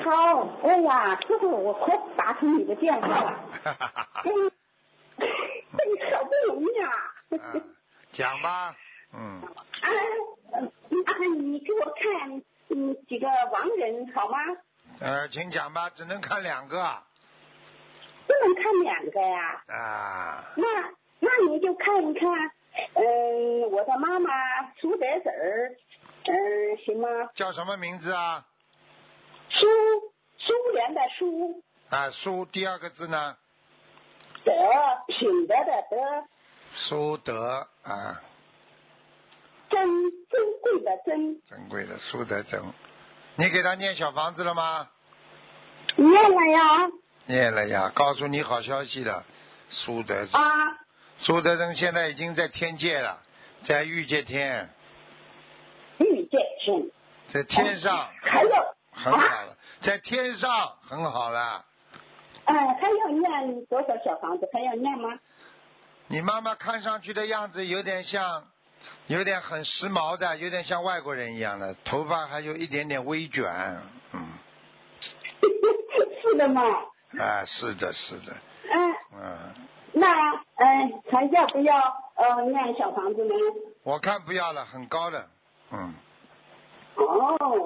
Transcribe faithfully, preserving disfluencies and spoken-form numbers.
好，哎呀，师傅，我可打通你的电话了。嗯，这好不容易啊。 啊，讲吧，嗯。 啊，啊，你给我看嗯几个亡人好吗？ 呃，请讲吧，只能看两个。 不能看两个呀。 啊。 那那你就看一看，嗯，我的妈妈苏德子儿，嗯，行吗？ 叫什么名字啊？ 苏苏联的苏。 啊，苏第二个字呢？ 德，品德的德。 苏德啊。 珍，珍贵的珍。 珍贵的苏德珍。你给他念小房子了吗？ 念了呀。 念了呀，告诉你好消息了，苏德珍。 啊。 苏德珍现在已经在天界了，在欲界天。 欲界天。 在天上。 还有。 很好了，啊、在天上很好了。 嗯，还要念多少小房子？还要念吗？ 你妈妈看上去的样子有点像，有点很时髦的，有点像外国人一样的，头发还有一点点微卷，嗯。 是的吗？ 啊，是的，是的。 嗯。 嗯。 那嗯，还要不要呃念小房子呢？ 我看不要了，很高的，嗯。 哦。